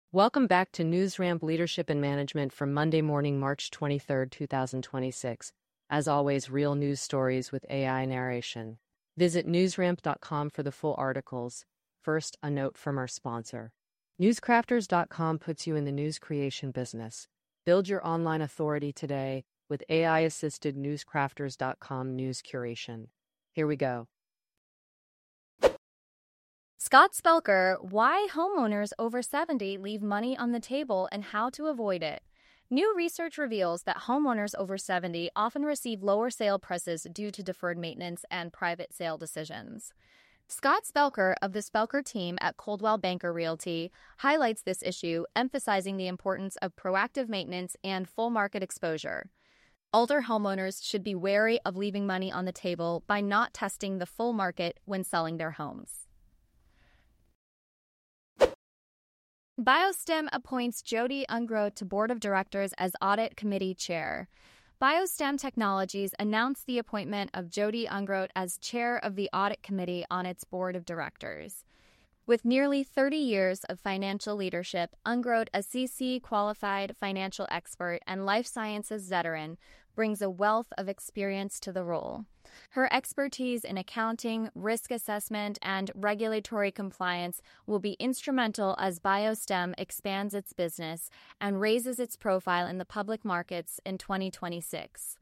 Welcome back to NewsRamp Leadership and Management for Monday morning, March 23, 2026. As always, real news stories with AI narration. Visit newsramp.com for the full articles. First, a note from our sponsor. Newscrafters.com puts you in the news creation business. Build your online authority today with AI-assisted newscrafters.com news curation. Here we go. Scott Spelker, Why Homeowners Over 70 Leave Money on the Table and How to Avoid It. New research reveals that homeowners over 70 often receive lower sale prices due to deferred maintenance and private sale decisions. Scott Spelker of the Spelker team at Coldwell Banker Realty highlights this issue, emphasizing the importance of proactive maintenance and full market exposure. Older homeowners should be wary of leaving money on the table by not testing the full market when selling their homes. BioStem appoints Jody Ungroat to Board of Directors as Audit Committee Chair. BioStem Technologies announced the appointment of Jody Ungroat as Chair of the Audit Committee on its Board of Directors. With nearly 30 years of financial leadership, Ungroat, a CC-qualified financial expert and life sciences veteran, brings a wealth of experience to the role. Her expertise in accounting, risk assessment, and regulatory compliance will be instrumental as BioStem expands its business and raises its profile in the public markets in 2026.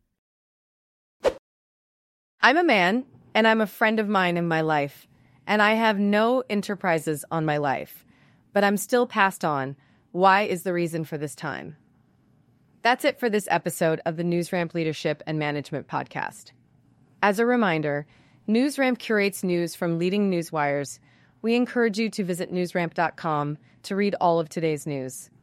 I'm a man, and I'm a friend of mine in my life, and I have no enterprises on my life, but I'm still passed on. Why is the reason for this time? That's it for this episode of the NewsRamp Leadership and Management Podcast. As a reminder, NewsRamp curates news from leading newswires. We encourage you to visit newsramp.com to read all of today's news.